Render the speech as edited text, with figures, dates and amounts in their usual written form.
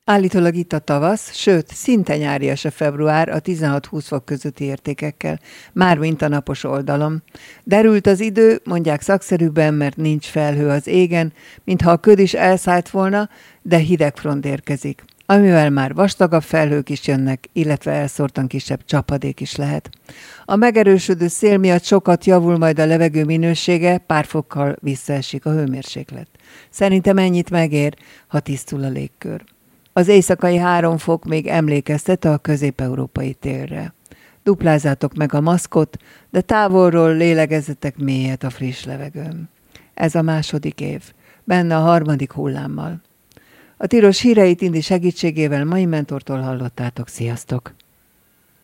Állítólag itt a tavasz, sőt, szinte nyárias a február a 16-20 fok közötti értékekkel, mármint a napos oldalon. Derült az idő, mondják szakszerűbben, mert nincs felhő az égen, mintha a köd is elszállt volna, de hideg front érkezik, amivel már vastagabb felhők is jönnek, illetve elszórtan kisebb csapadék is lehet. A megerősödő szél miatt sokat javul majd a levegő minősége, pár fokkal visszaesik a hőmérséklet. Szerintem ennyit megér, ha tisztul a légkör. Az éjszakai 3 fok még emlékeztet a közép-európai télre. Duplázátok meg a maszkot, de távolról lélegezzetek mélyet a friss levegőn. Ez a második év, benne a harmadik hullámmal. A tilos híreit Indi segítségével mai mentortól hallottátok, sziasztok!